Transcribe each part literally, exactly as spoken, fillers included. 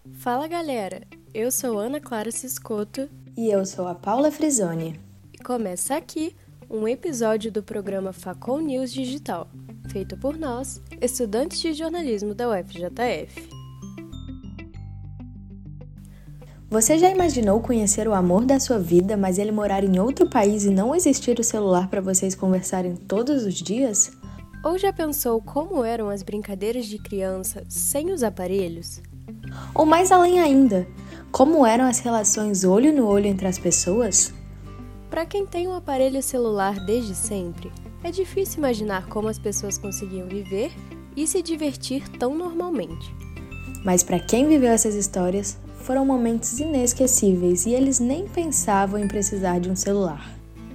Fala galera, eu sou Ana Clara Ciscoto e eu sou a Paula Frisoni. E começa aqui um episódio do programa Facom News Digital, feito por nós, estudantes de jornalismo da U F J F. Você já imaginou conhecer o amor da sua vida, mas ele morar em outro país e não existir o celular para vocês conversarem todos os dias? Ou já pensou como eram as brincadeiras de criança sem os aparelhos? Ou mais além ainda, como eram as relações olho no olho entre as pessoas? Para quem tem um aparelho celular desde sempre, é difícil imaginar como as pessoas conseguiam viver e se divertir tão normalmente. Mas para quem viveu essas histórias, foram momentos inesquecíveis e eles nem pensavam em precisar de um celular.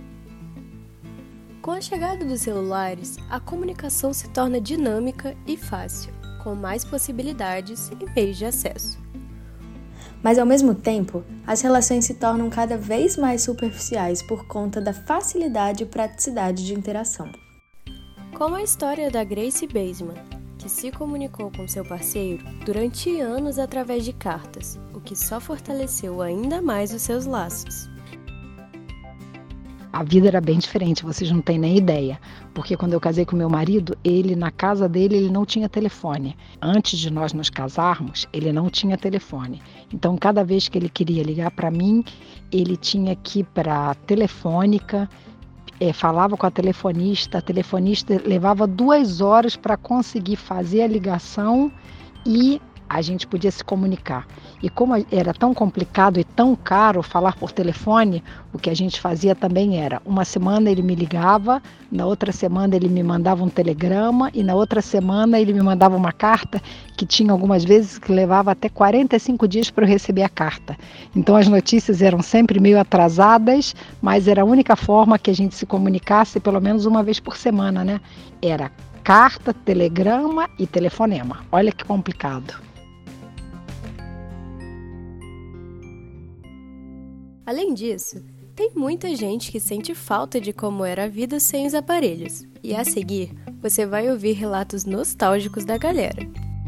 Com a chegada dos celulares, a comunicação se torna dinâmica e fácil, com mais possibilidades e meios de acesso. Mas ao mesmo tempo, as relações se tornam cada vez mais superficiais por conta da facilidade e praticidade de interação. Como a história da Grace Baseman, que se comunicou com seu parceiro durante anos através de cartas, o que só fortaleceu ainda mais os seus laços. A vida era bem diferente, vocês não têm nem ideia. Porque quando eu casei com meu marido, ele na casa dele ele não tinha telefone. Antes de nós nos casarmos, ele não tinha telefone. Então, cada vez que ele queria ligar para mim, ele tinha que ir para a telefônica, é, falava com a telefonista, a telefonista levava duas horas para conseguir fazer a ligação e a gente podia se comunicar. E como era tão complicado e tão caro falar por telefone, o que a gente fazia também era, uma semana ele me ligava, na outra semana ele me mandava um telegrama e na outra semana ele me mandava uma carta que tinha algumas vezes que levava até quarenta e cinco dias para eu receber a carta. Então as notícias eram sempre meio atrasadas, mas era a única forma que a gente se comunicasse pelo menos uma vez por semana, né? Era carta, telegrama e telefonema. Olha que complicado. Além disso, tem muita gente que sente falta de como era a vida sem os aparelhos. E a seguir, você vai ouvir relatos nostálgicos da galera.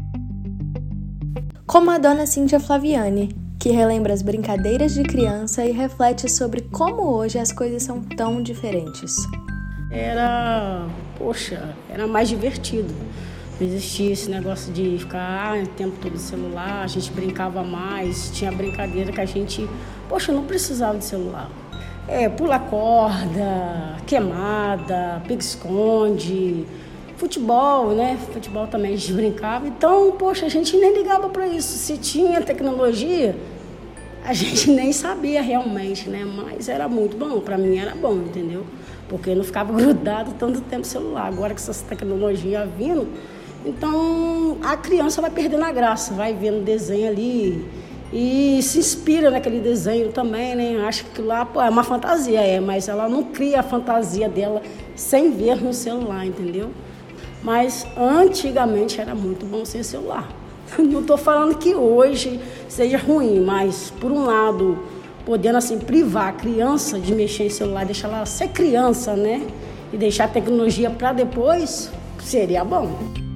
Como a dona Cíntia Flaviani, que relembra as brincadeiras de criança e reflete sobre como hoje as coisas são tão diferentes. Era, poxa, era mais divertido. Não existia esse negócio de ficar ah, o tempo todo no celular, a gente brincava mais, tinha brincadeira que a gente, poxa, não precisava de celular. É, pula corda, queimada, pique-esconde, futebol, né? Futebol também a gente brincava. Então, poxa, a gente nem ligava para isso. Se tinha tecnologia, a gente nem sabia realmente, né? Mas era muito bom, para mim era bom, entendeu? Porque eu não ficava grudado tanto tempo no celular. Agora que essas tecnologias vindo, então a criança vai perdendo a graça, vai vendo desenho ali e se inspira naquele desenho também, né? Acha que lá pô, é uma fantasia, é, mas ela não cria a fantasia dela sem ver no celular, entendeu? Mas antigamente era muito bom sem celular. Não estou falando que hoje seja ruim, mas por um lado, podendo assim privar a criança de mexer em celular, deixar ela ser criança, né? E deixar a tecnologia para depois, seria bom.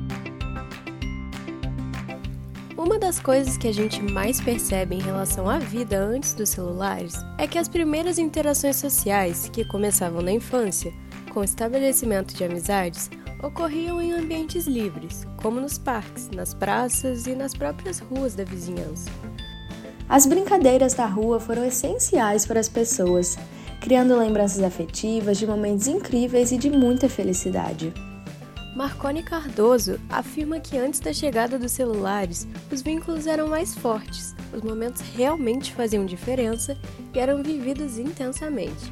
Uma das coisas que a gente mais percebe em relação à vida antes dos celulares é que as primeiras interações sociais, que começavam na infância, com o estabelecimento de amizades, ocorriam em ambientes livres, como nos parques, nas praças e nas próprias ruas da vizinhança. As brincadeiras da rua foram essenciais para as pessoas, criando lembranças afetivas de momentos incríveis e de muita felicidade. Marconi Cardoso afirma que antes da chegada dos celulares, os vínculos eram mais fortes, os momentos realmente faziam diferença e eram vividos intensamente.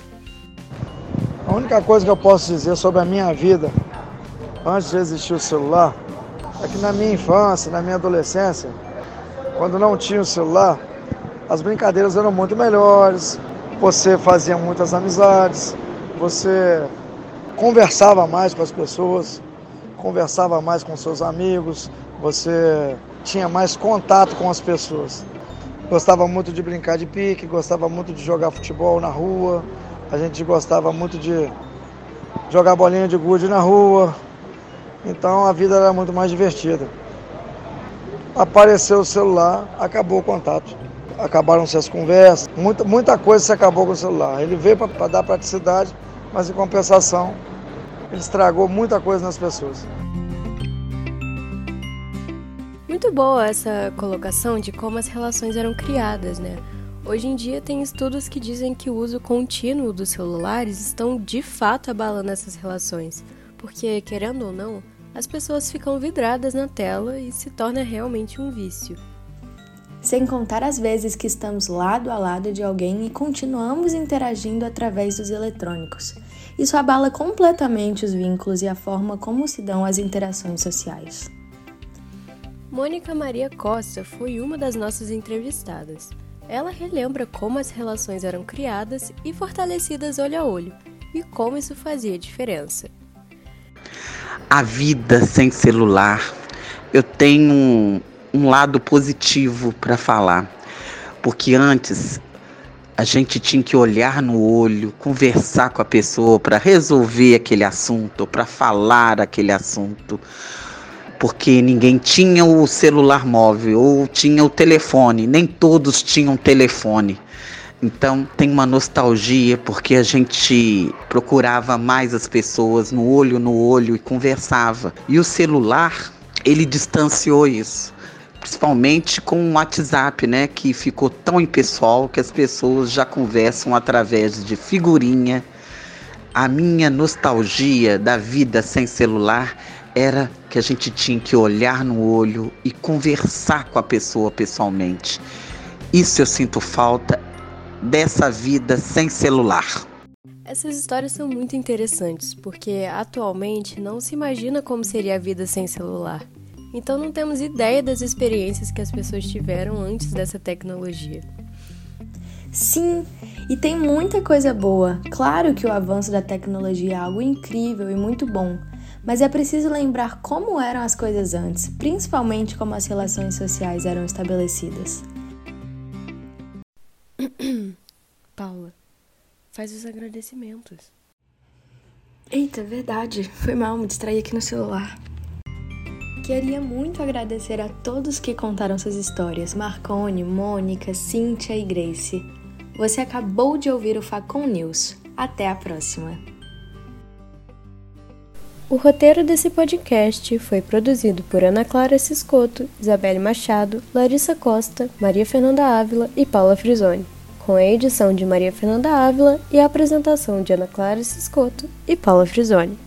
A única coisa que eu posso dizer sobre a minha vida antes de existir o celular é que na minha infância, na minha adolescência, quando não tinha o celular, as brincadeiras eram muito melhores, você fazia muitas amizades, você conversava mais com as pessoas, conversava mais com seus amigos, você tinha mais contato com as pessoas. Gostava muito de brincar de pique, gostava muito de jogar futebol na rua, a gente gostava muito de jogar bolinha de gude na rua, então a vida era muito mais divertida. Apareceu o celular, acabou o contato. Acabaram-se as conversas, muita, muita coisa se acabou com o celular. Ele veio para dar praticidade, mas em compensação, ele estragou muita coisa nas pessoas. Muito boa essa colocação de como as relações eram criadas, né? Hoje em dia tem estudos que dizem que o uso contínuo dos celulares estão de fato abalando essas relações, porque, querendo ou não, as pessoas ficam vidradas na tela e se torna realmente um vício. Sem contar as vezes que estamos lado a lado de alguém e continuamos interagindo através dos eletrônicos. Isso abala completamente os vínculos e a forma como se dão as interações sociais. Mônica Maria Costa foi uma das nossas entrevistadas. Ela relembra como as relações eram criadas e fortalecidas olho a olho, e como isso fazia diferença. A vida sem celular, eu tenho um, um lado positivo para falar, porque antes a gente tinha que olhar no olho, conversar com a pessoa para resolver aquele assunto, para falar aquele assunto, porque ninguém tinha o celular móvel ou tinha o telefone, nem todos tinham telefone. Então tem uma nostalgia porque a gente procurava mais as pessoas no olho no olho e conversava. E o celular, ele distanciou isso, principalmente com o WhatsApp, né, que ficou tão impessoal que as pessoas já conversam através de figurinha. A minha nostalgia da vida sem celular era que a gente tinha que olhar no olho e conversar com a pessoa pessoalmente. Isso eu sinto falta dessa vida sem celular. Essas histórias são muito interessantes, porque atualmente não se imagina como seria a vida sem celular. Então não temos ideia das experiências que as pessoas tiveram antes dessa tecnologia. Sim, e tem muita coisa boa. Claro que o avanço da tecnologia é algo incrível e muito bom, mas é preciso lembrar como eram as coisas antes, principalmente como as relações sociais eram estabelecidas. Paula, faz os agradecimentos. Eita, verdade. Foi mal, me distraí aqui no celular. Queria muito agradecer a todos que contaram suas histórias. Marcone, Mônica, Cíntia e Grace. Você acabou de ouvir o Facom News. Até a próxima. O roteiro desse podcast foi produzido por Ana Clara Ciscotto, Isabelle Machado, Larissa Costa, Maria Fernanda Ávila e Paula Frisoni, com a edição de Maria Fernanda Ávila e a apresentação de Ana Clara Ciscotto e Paula Frisoni.